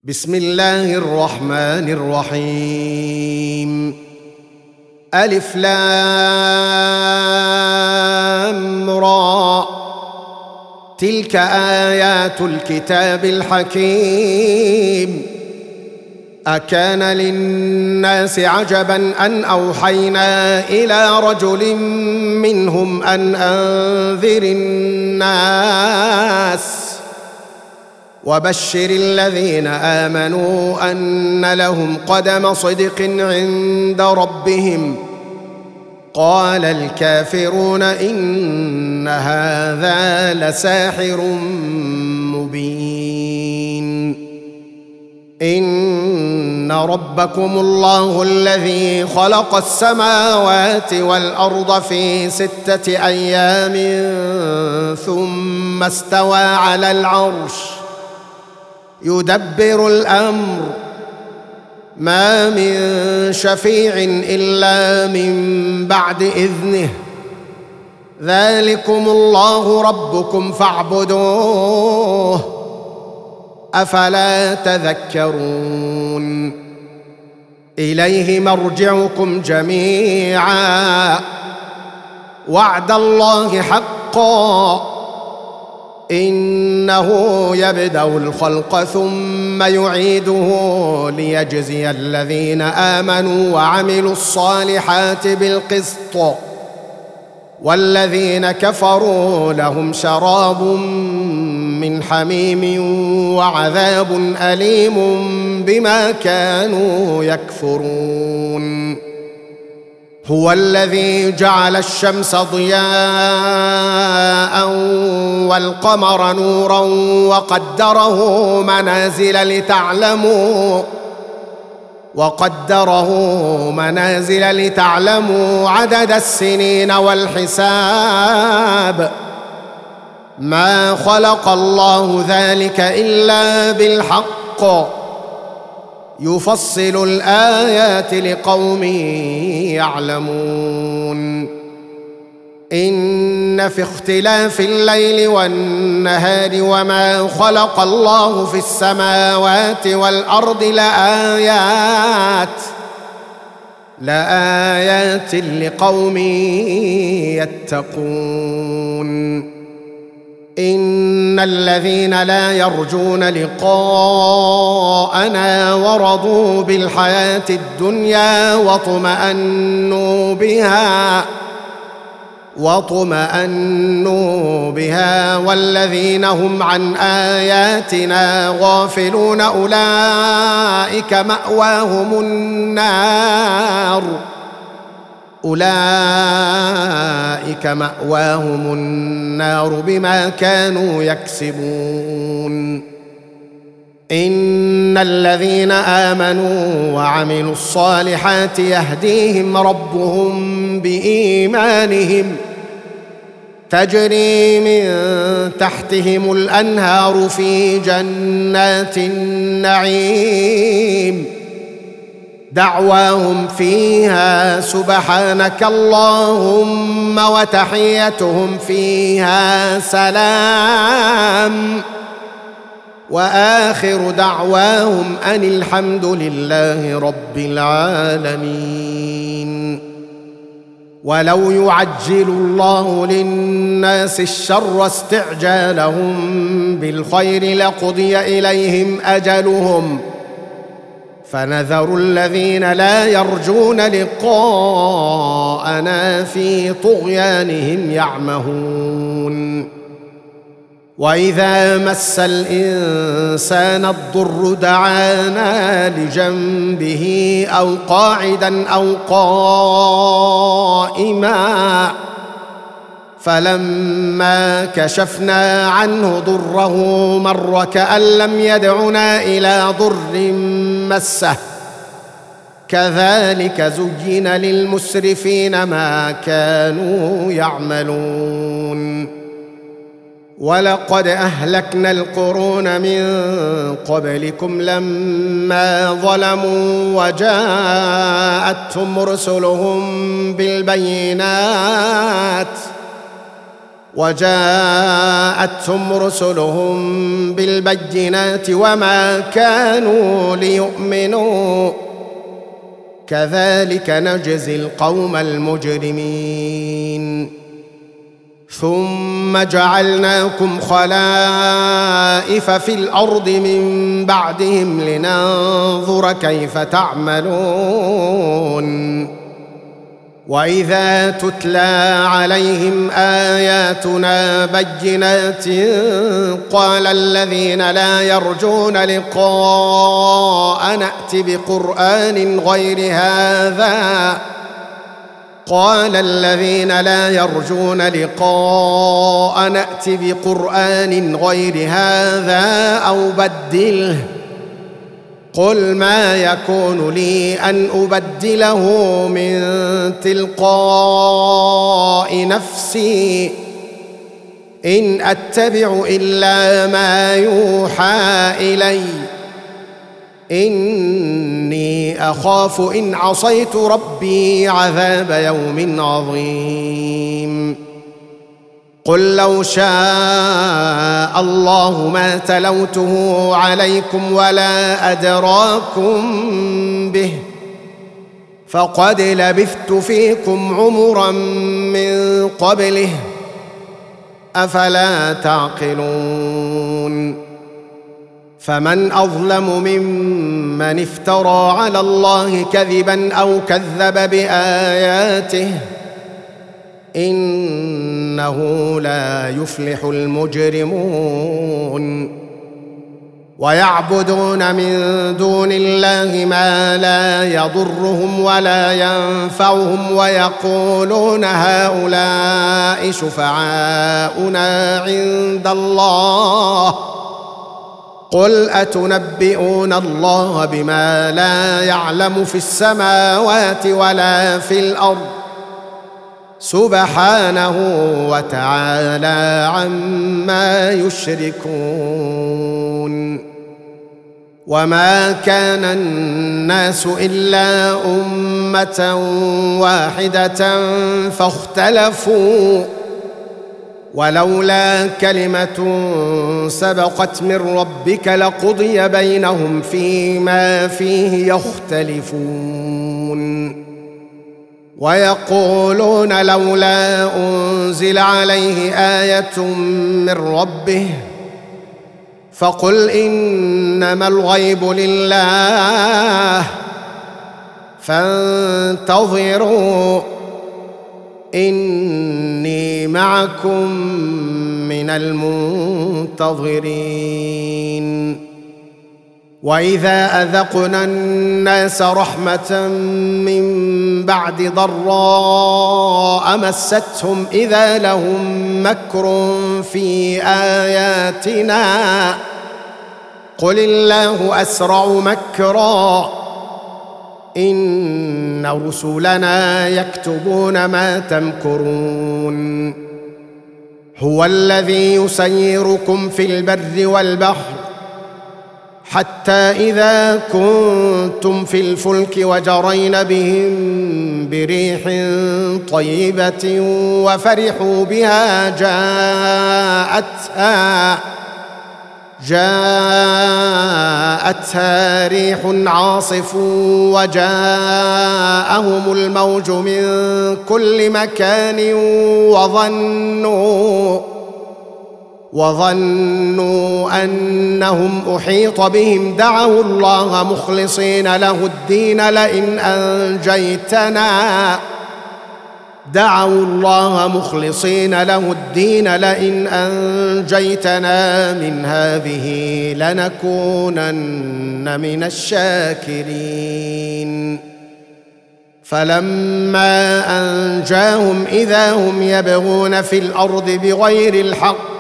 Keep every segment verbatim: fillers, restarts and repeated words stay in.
بسم الله الرحمن الرحيم. ألف لام را، تلك آيات الكتاب الحكيم. أكان للناس عجبا أن أوحينا إلى رجل منهم أن أنذر الناس وبشر الذين آمنوا أن لهم قدم صدق عند ربهم. قال الكافرون إن هذا لساحر مبين. إن ربكم الله الذي خلق السماوات والأرض في ستة أيام ثم استوى على العرش يدبر الأمر، ما من شفيع إلا من بعد إذنه. ذلكم الله ربكم فاعبدوه، أفلا تذكرون. إليه مرجعكم جميعا، وعد الله حقا، إنه يبدأ الخلق ثم يعيده ليجزي الذين آمنوا وعملوا الصالحات بالقسط، والذين كفروا لهم شراب من حميم وعذاب أليم بما كانوا يكفرون. هو الذي جعل الشمس ضياء والقمر نورا وقدره منازل لتعلموا وقدره منازل لتعلموا عدد السنين والحساب. ما خلق الله ذلك إلا بالحق، يفصل الآيات لقوم يعلمون. إن في اختلاف الليل والنهار وما خلق الله في السماوات والأرض لآيات لآيات لقوم يتقون. إن الذين لا يرجون لقاءنا ورضوا بالحياة الدنيا واطمأنوا بها واطمأنوا بها والذين هم عن آياتنا غافلون أولئك مأواهم النار أولئك مأواهم النار بما كانوا يكسبون. إن الذين آمنوا وعملوا الصالحات يهديهم ربهم بإيمانهم، تجري من تحتهم الأنهار في جنات النعيم، دعواهم فيها سبحانك اللهم وتحيتهم فيها سلام، وآخر دعواهم أن الحمد لله رب العالمين. ولو يعجل الله للناس الشر استعجالهم بالخير لقضي إليهم أجلهم، فنذر الذين لا يرجون لقاءنا في طغيانهم يعمهون. وإذا مس الإنسان الضر دعانا لجنبه أو قاعدا أو قائما، فلما كشفنا عنه ضره مر كأن لم يدعنا إلى ضر مسه. كذلك زين للمسرفين ما كانوا يعملون. ولقد أهلكنا القرون من قبلكم لما ظلموا وجاءتهم رسلهم بالبينات وجاءتهم رسلهم بالبينات وما كانوا ليؤمنوا كذلك نجزي القوم المجرمين ثم جعلناكم خلائف في الأرض من بعدهم لننظر كيف تعملون وإذا تتلى عليهم آياتنا بينات قال الذين لا يرجون لقاء نأت بقرآن غير هذا قال الذين لا يرجون لقاء نأت بقرآن غير هذا أو بدله قل ما يكون لي أن أبدله من تلقاء نفسي إن أتبع إلا ما يوحى إلي إني أخاف إن عصيت ربي عذاب يوم عظيم قل لو شاء الله ما تلوته عليكم ولا أدراكم به فقد لبثت فيكم عمرا من قبله أفلا تعقلون فمن أظلم ممن افترى على الله كذبا أو كذب بآياته إنه لا يفلح المجرمون ويعبدون من دون الله ما لا يضرهم ولا ينفعهم ويقولون هؤلاء شفعاؤنا عند الله قل أتنبئون الله بما لا يعلم في السماوات ولا في الأرض سبحانه وتعالى عما يشركون وما كان الناس إلا أمة واحدة فاختلفوا ولولا كلمة سبقت من ربك لقضي بينهم فيما فيه يختلفون ويقولون لولا أنزل عليه آية من ربه فقل إنما الغيب لله فانتظروا إني معكم من المنتظرين وإذا أذقنا الناس رحمة من بعد ضراء مستهم إذا لهم مكر في آياتنا قل الله أسرع مكرا إن رسلنا يكتبون ما تمكرون هو الذي يسيركم في البر والبحر حتى إذا كنتم في الفلك وجرين بهم بريح طيبة وفرحوا بها جاءتها جاءتها ريح عاصف وجاءهم الموج من كل مكان وظنوا وظنوا أنهم أحيط بهم دعوا الله مخلصين له الدين لئن أنجيتنا دعوا الله مخلصين له الدين لئن أنجيتنا من هذه لنكونن من الشاكرين فلما أنجاهم إذا هم يبغون في الأرض بغير الحق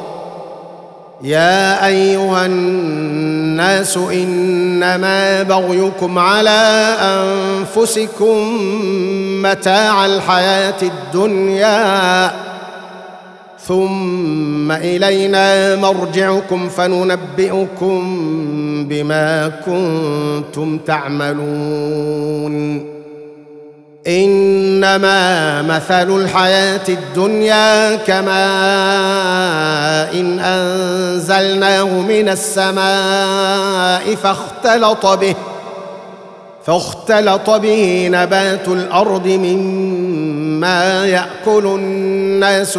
يا أيها الناس إنما بغيكم على أنفسكم متاع الحياة الدنيا ثم إلينا مرجعكم فننبئكم بما كنتم تعملون إن إنما مثل الحياة الدنيا كماء إن أنزلناه من السماء فاختلط به فاختلط به نبات الأرض مما يأكل الناس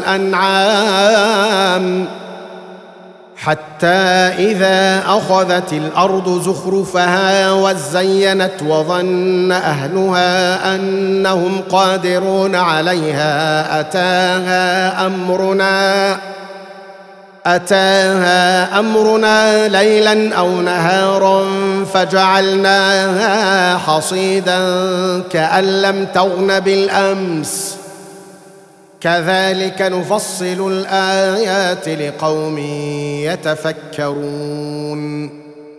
والأنعام حتى إذا أخذت الأرض زخرفها وزينت وظن أهلها أنهم قادرون عليها أتاها أمرنا أتاها أمرنا ليلا أو نهارا فجعلناها حصيدا كأن لم تغن بالأمس كذلك نفصل الآيات لقوم يتفكرون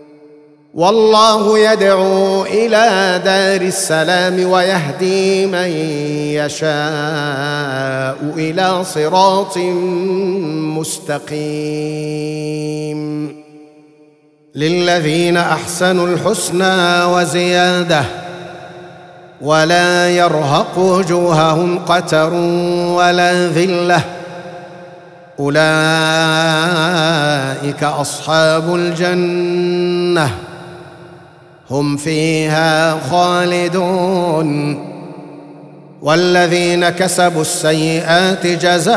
والله يدعو إلى دار السلام ويهدي من يشاء إلى صراط مستقيم للذين أحسنوا الحسنى وزيادة ولا يرهق وجوههم قتر ولا ذلة أولئك أصحاب الجنة هم فيها خالدون والذين كسبوا السيئات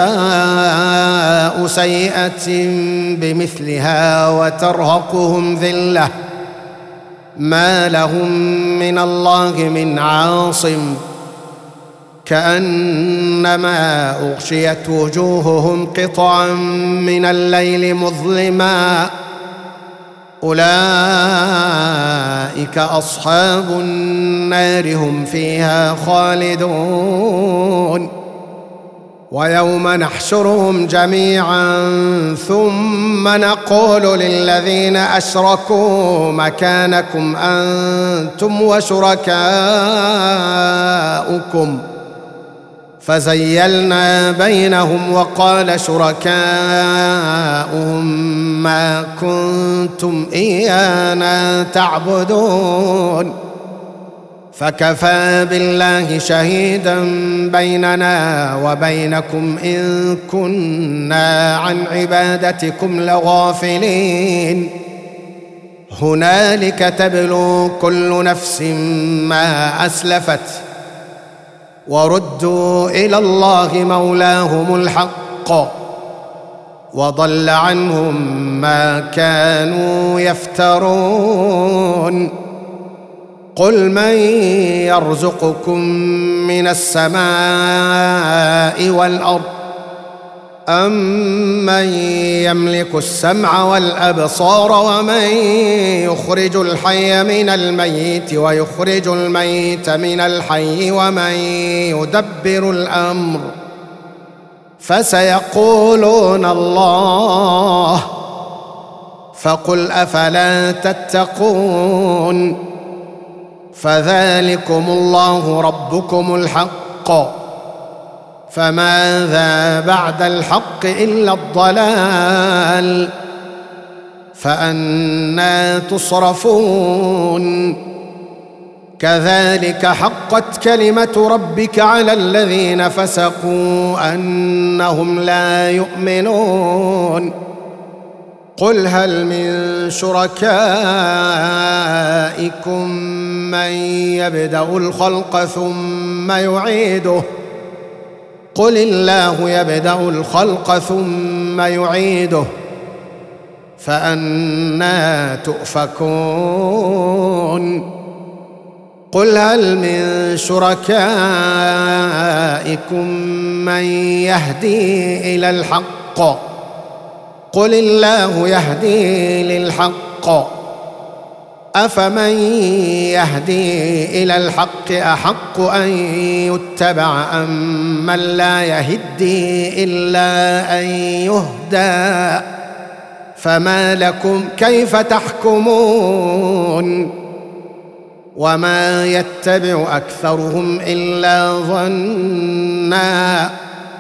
جزاء سيئة بمثلها وترهقهم ذلة ما لهم من الله من عاصم كأنما أغشيت وجوههم قطعا من الليل مظلما أولئك أصحاب النار هم فيها خالدون ويوم نحشرهم جميعا ثم نقول للذين أشركوا مكانكم أنتم وشركاؤكم فزيلنا بينهم وقال شركاؤهم ما كنتم إيانا تعبدون فكفى بالله شهيدا بيننا وبينكم إن كنا عن عبادتكم لغافلين هنالك تبلو كل نفس ما أسلفت وردوا إلى الله مولاهم الحق وضل عنهم ما كانوا يفترون قل من يرزقكم من السماء والأرض أمن يملك السمع والأبصار ومن يخرج الحي من الميت ويخرج الميت من الحي ومن يدبر الأمر فسيقولون الله فقل أفلا تتقون فذلكم الله ربكم الحق فماذا بعد الحق إلا الضلال فأنى تصرفون كذلك حقت كلمة ربك على الذين فسقوا أنهم لا يؤمنون قل هل من شركائكم من يبدأ الخلق ثم يعيده قل الله يبدأ الخلق ثم يعيده فأنى تؤفكون قل هل من شركائكم من يهدي إلى الحق قل الله يهدي للحق أفمن يهدي إلى الحق أحق أن يتبع أم من لا يهدي إلا أن يهدى فما لكم كيف تحكمون وما يتبع أكثرهم إلا ظنا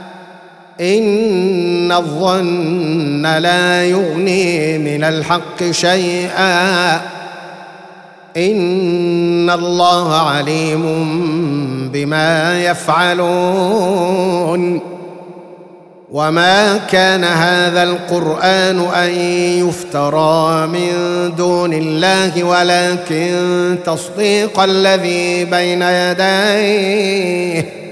إن الظن لا يغني من الحق شيئا إن إن الله عليم بما يفعلون. وما كان هذا القرآن أن يفترى من دون الله ولكن تصديق الذي بين يديه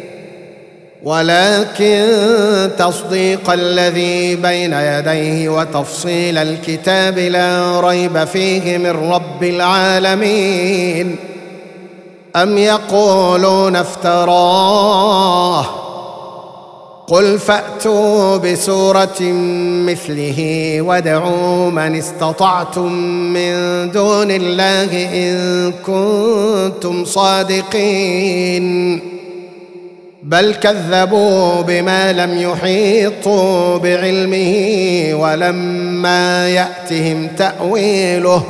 ولكن تصديق الذي بين يديه وتفصيل الكتاب لا ريب فيه من رب العالمين. أم يقولون افتراه قل فأتوا بسورة مثله وادعوا من استطعتم من دون الله إن كنتم صادقين. بل كذبوا بما لم يحيطوا بعلمه ولما يأتهم تأويله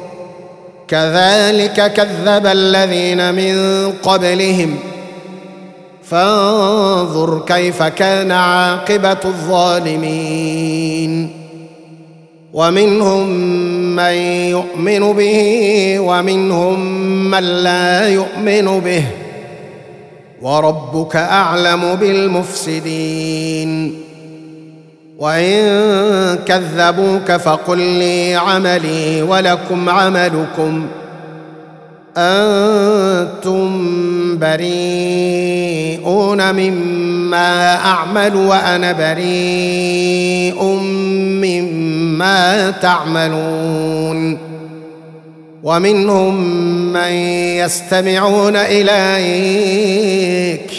كذلك كذب الذين من قبلهم فانظر كيف كان عاقبة الظالمين. ومنهم من يؤمن به ومنهم من لا يؤمن به وربك أعلم بالمفسدين. وإن كذبوك فقل لي عملي ولكم عملكم أنتم بريئون مما أعمل وأنا بريء مما تعملون. ومنهم من يستمعون إليك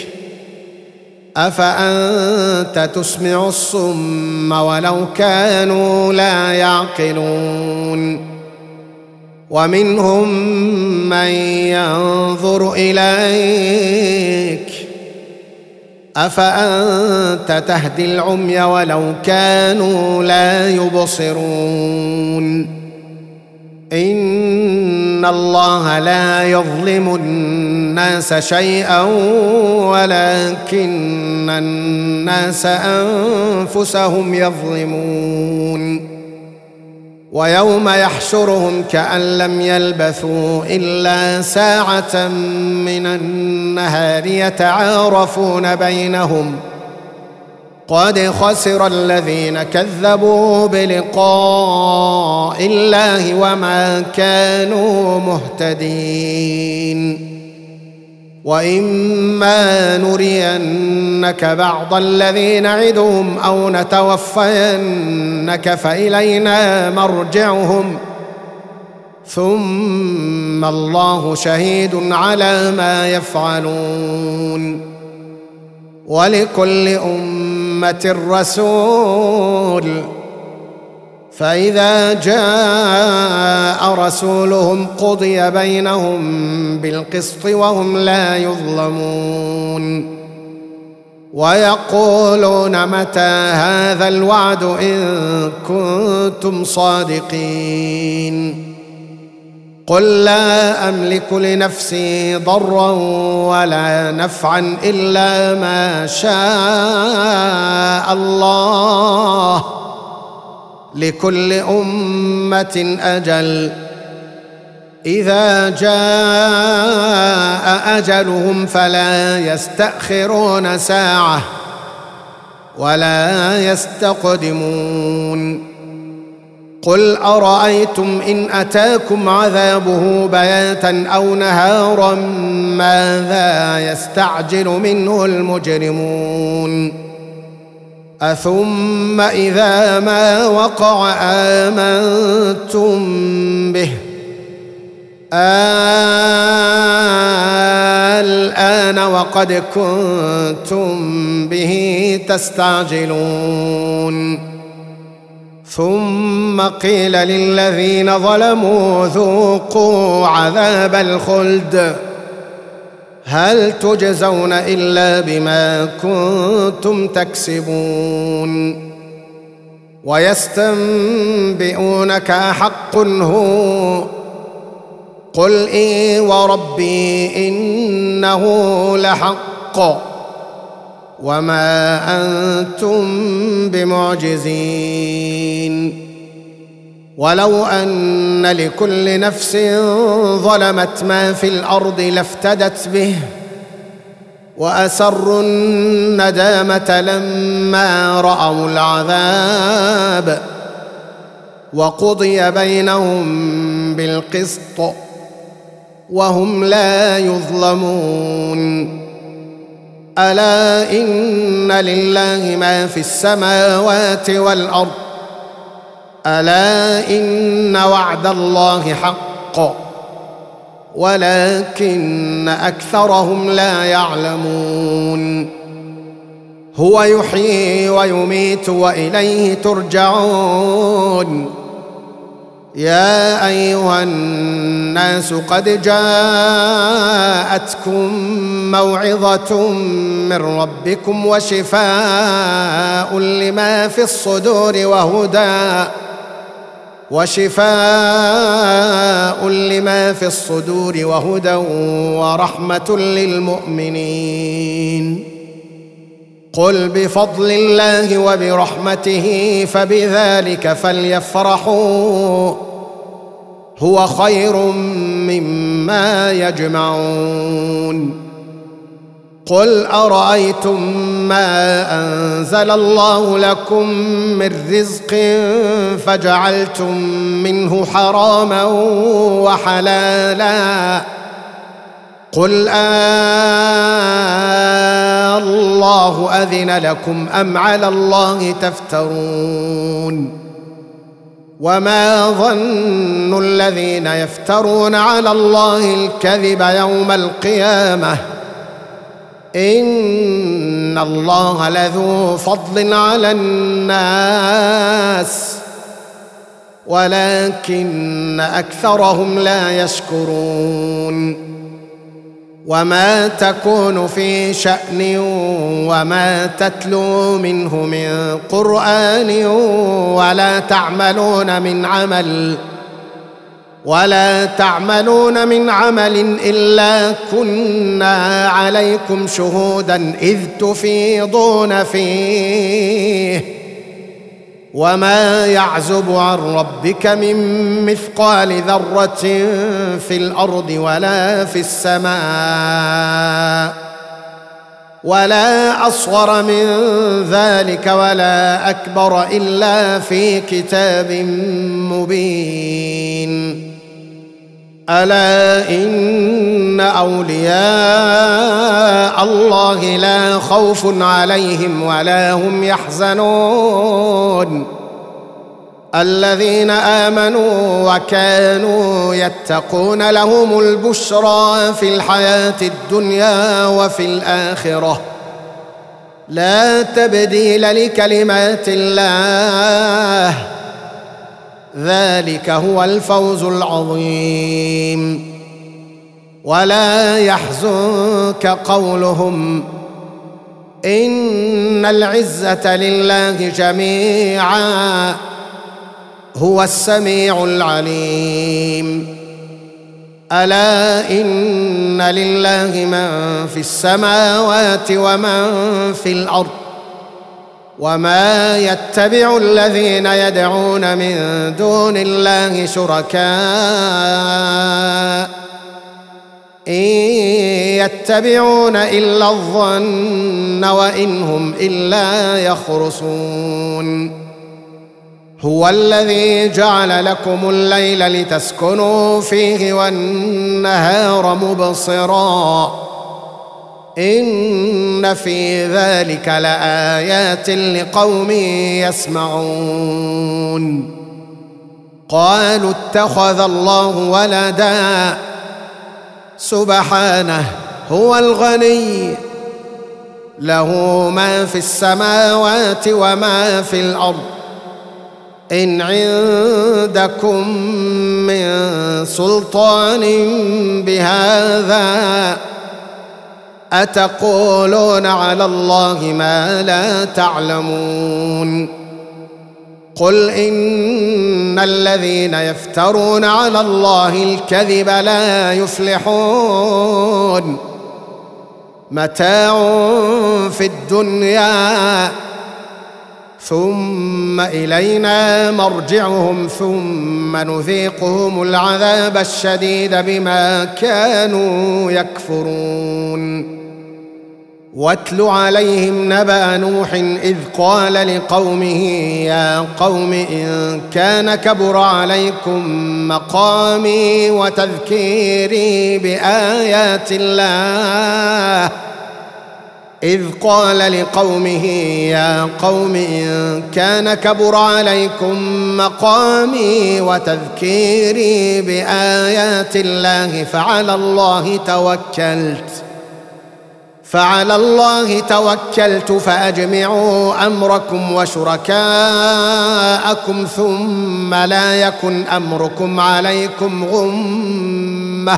أفأنت تسمع الصم ولو كانوا لا يعقلون. ومنهم من ينظر إليك أفأنت تهدي العمي ولو كانوا لا يبصرون. إن الله لا يظلم الناس شيئا ولكن الناس أنفسهم يظلمون. ويوم يحشرهم كأن لم يلبثوا إلا ساعة من النهار يتعارفون بينهم قد خسر الذين كذبوا بلقاء الله وما كانوا مهتدين. وإما نرينك بعض الذي نعدهم أو نتوفينك فإلينا مرجعهم ثم الله شهيد على ما يفعلون. ولكل أمة رسول فإذا جاء رسولهم قضي بينهم بالقسط وهم لا يظلمون. ويقولون متى هذا الوعد إن كنتم صادقين. قل لا أملك لنفسي ضرا ولا نفعا إلا ما شاء الله لكل أمة أجل إذا جاء أجلهم فلا يستأخرون ساعة ولا يستقدمون. قل أرأيتم إن أتاكم عذابه بياتا أو نهارا ماذا يستعجل منه المجرمون. أثم إذا ما وقع آمنتم به الآن وقد كنتم به تستعجلون. ثم قيل للذين ظلموا ذوقوا عذاب الخلد هل تجزون إلا بما كنتم تكسبون. ويستنبئونك أحق هو قل إي وربي إنه لحق وما أنتم بمعجزين. ولو أن لكل نفس ظلمت ما في الأرض لافتدت به وأسروا الندامة لما رأوا العذاب وقضي بينهم بالقسط وهم لا يظلمون. ألا إن لله ما في السماوات والأرض ألا إن وعد الله حق ولكن أكثرهم لا يعلمون. هو يحيي ويميت وإليه ترجعون. يا أيها الناس قد جاءتكم موعظة من ربكم وشفاء لما في الصدور وهدى وشفاء لما في الصدور وهدى ورحمة للمؤمنين. قل بفضل الله وبرحمته فبذلك فليفرحوا هو خير مما يجمعون. قل أرأيتم ما أنزل الله لكم من رزق فجعلتم منه حراما وحلالا قل آه الله أذن لكم أم على الله تفترون. وما ظن الذين يفترون على الله الكذب يوم القيامة إن الله لذو فضل على الناس ولكن أكثرهم لا يشكرون. وما تكون في شأن وما تتلو منه من قرآن ولا تعملون من عمل ولا تعملون من عمل إلا كنا عليكم شهودا إذ تفيضون فيه وما يعزب عن ربك من مثقال ذرة في الأرض ولا في السماء ولا أصغر من ذلك ولا أكبر إلا في كتاب مبين. ألا إن أولياء الله لا خوف عليهم ولا هم يحزنون الذين آمنوا وكانوا يتقون لهم البشرى في الحياة الدنيا وفي الآخرة لا تبديل لكلمات الله ذلك هو الفوز العظيم. ولا يحزنك قولهم إن العزة لله جميعا هو السميع العليم. ألا إن لله من في السماوات ومن في الأرض وما يتبع الذين يدعون من دون الله شركاء إن يتبعون إلا الظن وإن هم إلا يخرصون. هو الذي جعل لكم الليل لتسكنوا فيه والنهار مبصرا إن في ذلك لآيات لقوم يسمعون. قالوا اتخذ الله ولدا سبحانه هو الغني له ما في السماوات وما في الأرض إن عندكم من سلطان بهذا أتقولون على الله ما لا تعلمون. قل إن الذين يفترون على الله الكذب لا يفلحون متاع في الدنيا ثم إلينا مرجعهم ثم نذيقهم العذاب الشديد بما كانوا يكفرون. واتل عليهم نبأ نوح إذ قال لقومه يا قوم إن كان كبر عليكم مقامي وتذكيري بآيات الله إذ قال لقومه يا قوم إن كان كبر عليكم مقامي وتذكيري بآيات الله فعلى الله توكلت فعلى الله توكلت فأجمعوا أمركم وشركاءكم ثم لا يكن أمركم عليكم غمة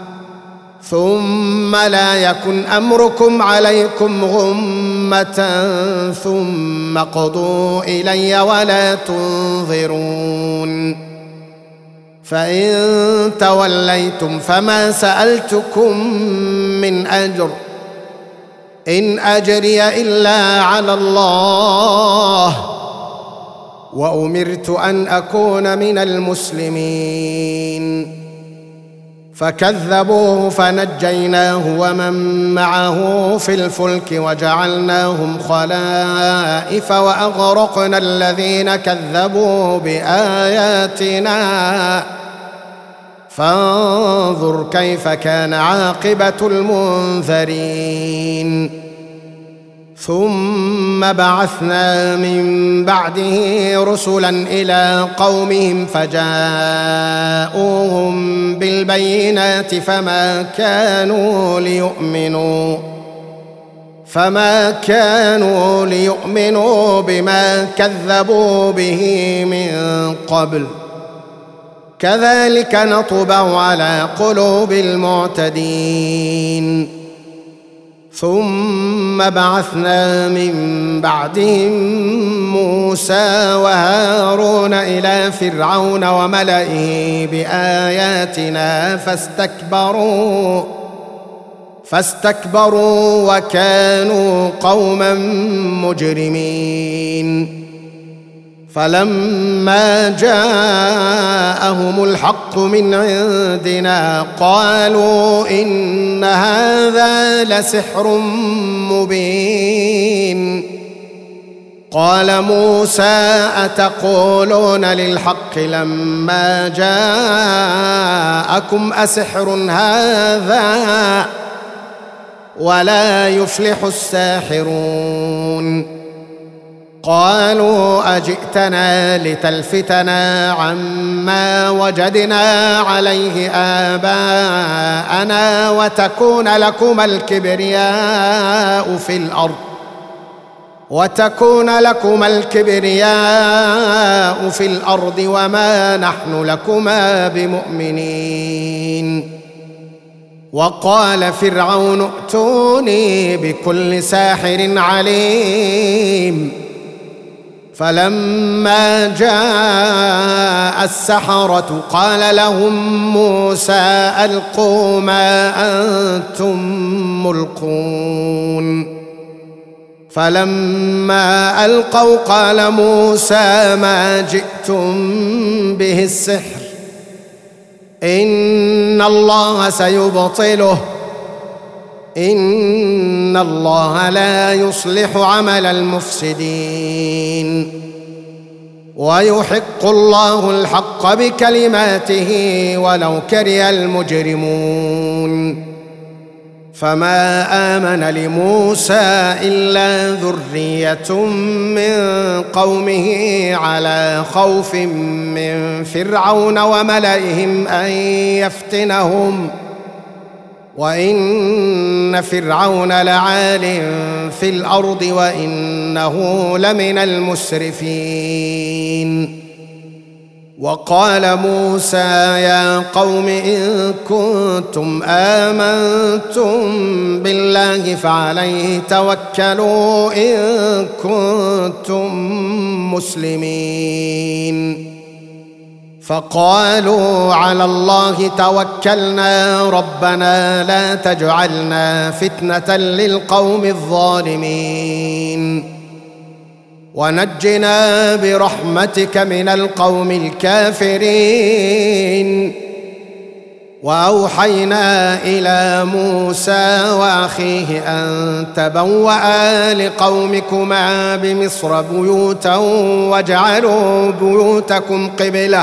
ثم لا يكن أمركم عليكم غمة ثم قضوا إلي ولا تنظرون. فإن توليتم فما سألتكم من أجر إن أجري إلا على الله وأمرت أن أكون من المسلمين. فكذبوه فنجيناه ومن معه في الفلك وجعلناهم خلائف وأغرقنا الذين كذبوا بآياتنا فانظر كيف كان عاقبة المنذرين. ثم بعثنا من بعده رسلا إلى قومهم فجاءوهم بالبينات فما كانوا ليؤمنوا فما كانوا ليؤمنوا بما كذبوا به من قبل كذلك نطبع على قلوب المعتدين. ثم بعثنا من بعدهم موسى وهارون إلى فرعون وملئه بآياتنا فاستكبروا فاستكبروا وكانوا قوما مجرمين. فلما جاءهم الحق من عندنا قالوا إن هذا لسحر مبين. قال موسى أتقولون للحق لما جاءكم أسحر هذا ولا يفلح الساحرون. قالوا أجئتنا لتلفتنا عما وجدنا عليه آباءنا وتكون لكما الكبرياء في الأرض وتكون لكما الكبرياء في الأرض وما نحن لكما بمؤمنين. وقال فرعون ائتوني بكل ساحر عليم. فلما جاء السحرة قال لهم موسى ألقوا ما أنتم ملقون. فلما ألقوا قال موسى ما جئتم به السحر إن الله سيبطله إن الله لا يصلح عمل المفسدين ويحق الله الحق بكلماته ولو كره المجرمون. فما آمن لموسى إلا ذرية من قومه على خوف من فرعون وملئهم أن يفتنهم وإن فرعون لعال في الأرض وإنه لمن المسرفين. وقال موسى يا قوم إن كنتم آمنتم بالله فعليه توكلوا إن كنتم مسلمين. فقالوا على الله توكلنا ربنا لا تجعلنا فتنة للقوم الظالمين ونجنا برحمتك من القوم الكافرين. وأوحينا إلى موسى وأخيه أن تبوأ لقومكما بمصر بيوتا واجعلوا بيوتكم قبلة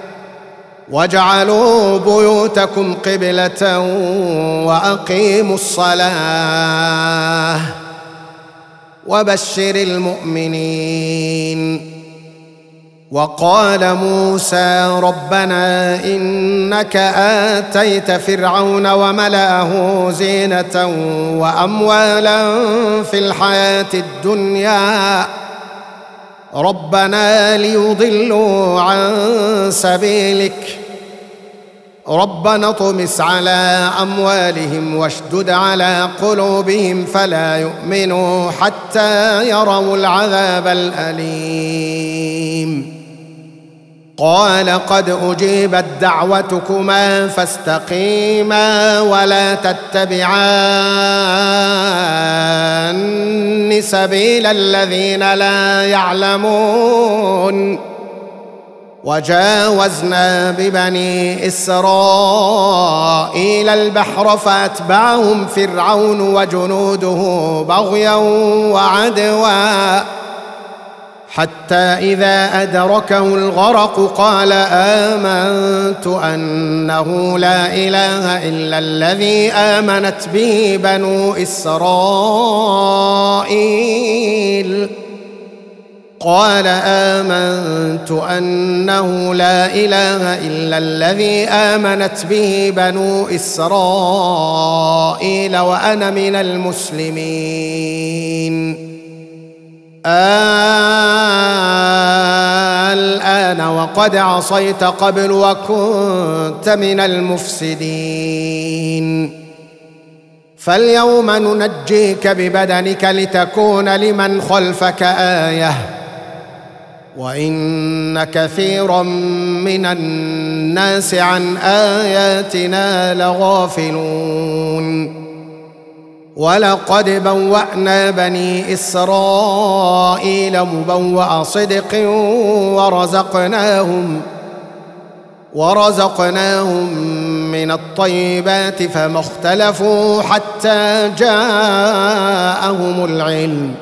واجعلوا بيوتكم قبلة وأقيموا الصلاة وبشر المؤمنين. وقال موسى ربنا إنك آتيت فرعون وملأه زينة وأموالا في الحياة الدنيا ربنا ليضلوا عن سبيلك ربنا اطمس على أموالهم واشدد على قلوبهم فلا يؤمنوا حتى يروا العذاب الأليم. قال قد أجيبت دعوتكما فاستقيما ولا تتبعان سبيل الذين لا يعلمون. وجاوزنا ببني إسرائيل البحر فأتبعهم فرعون وجنوده بغيا وعدوا حتى إذا أدركه الغرق قال آمنت أنه لا إله إلا الذي آمنت به بنو إسرائيل قال آمنت أنه لا إله إلا الذي آمنت به بنو إسرائيل وأنا من المسلمين. الآن وقد عصيت قبل وكنت من المفسدين فاليوم ننجيك ببدنك لتكون لمن خلفك آية وإن كثيرا من الناس عن آياتنا لغافلون. ولقد بوأنا بني إسرائيل مبوأ صدق ورزقناهم ورزقناهم من الطيبات فما اختلفوا حتى جاءهم العلم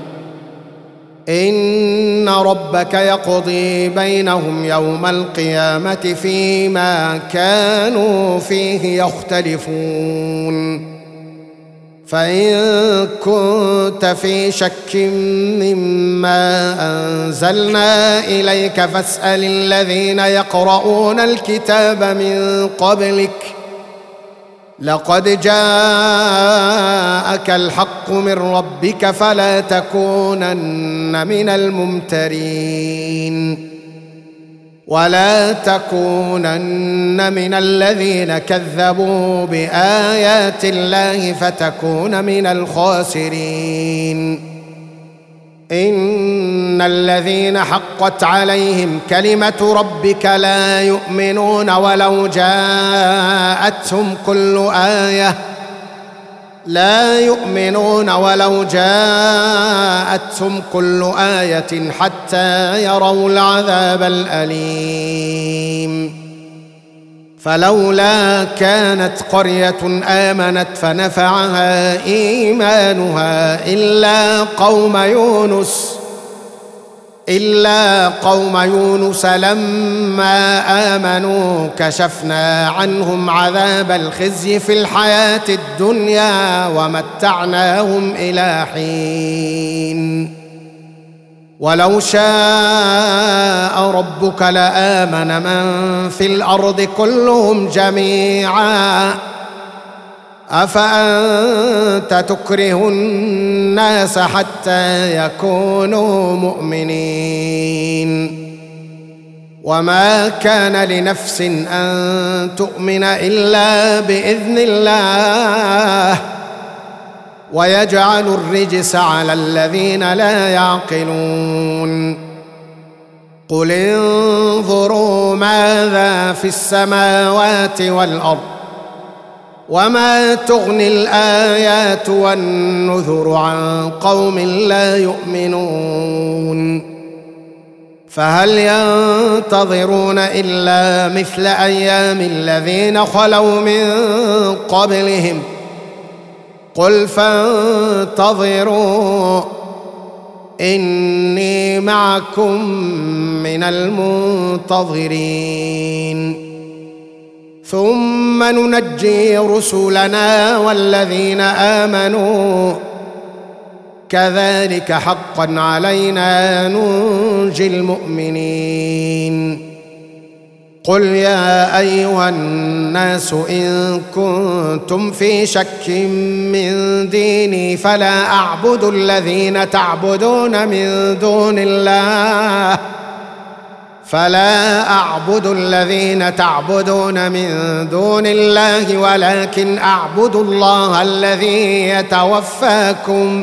إن ربك يقضي بينهم يوم القيامة فيما كانوا فيه يختلفون. فإن كنت في شك مما أنزلنا إليك فاسأل الذين يقرؤون الكتاب من قبلك لقد جاءك الحق من ربك فلا تكونن من الممترين ولا تكونن من الذين كذبوا بآيات الله فتكون من الخاسرين. إن الذين حقت عليهم كلمة ربك لا يؤمنون ولو جاءتهم كل آية لا يؤمنون ولو جاءتهم كل آية حتى يروا العذاب الأليم. فلولا كانت قرية آمنت فنفعها إيمانها إلا قوم يونس إلا قوم يونس لما آمنوا كشفنا عنهم عذاب الخزي في الحياة الدنيا ومتعناهم إلى حين. ولو شاء ربك لآمن من في الأرض كلهم جميعا أفأنت تكره الناس حتى يكونوا مؤمنين. وما كان لنفس أن تؤمن إلا بإذن الله ويجعل الرجس على الذين لا يعقلون. قل انظروا ماذا في السماوات والأرض وما تغني الآيات والنذر عن قوم لا يؤمنون. فهل ينتظرون إلا مثل أيام الذين خلوا من قبلهم قل فانتظروا إني معكم من المنتظرين ثم ننجي رسلنا والذين آمنوا كذلك حقا علينا ننجي المؤمنين قل يا أيها الناس إن كنتم في شك من ديني فلا أعبد الذين تعبدون من دون الله فلا أعبد الذين تعبدون من دون الله ولكن أعبد الله الذي يتوفاكم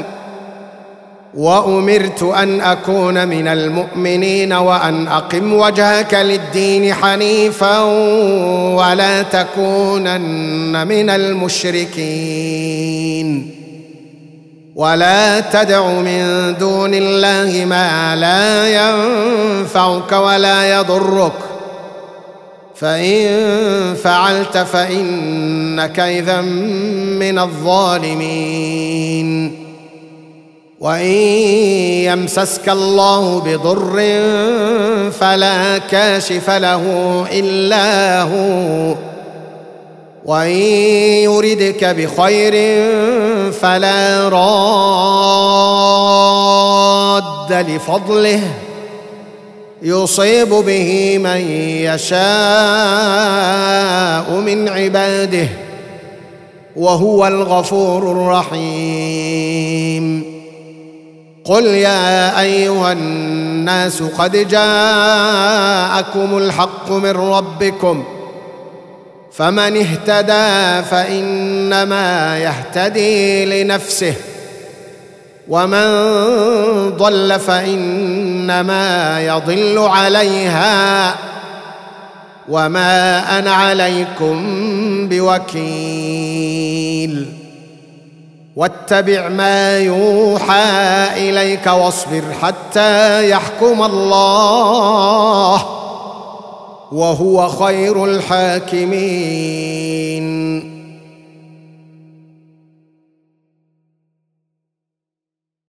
وأمرت أن أكون من المؤمنين وأن أقم وجهك للدين حنيفا ولا تكونن من المشركين ولا تدع من دون الله ما لا ينفعك ولا يضرك فإن فعلت فإنك إذا من الظالمين وإن يمسسك الله بضر فلا كاشف له إلا هو وإن يردك بخير فلا راد لفضله يصيب به من يشاء من عباده وهو الغفور الرحيم قل يا أيها الناس قد جاءكم الحق من ربكم فمن اهتدى فإنما يهتدي لنفسه ومن ضل فإنما يضل عليها وما أنا عليكم بوكيل واتبع ما يوحى إليك واصبر حتى يحكم الله وهو خير الحاكمين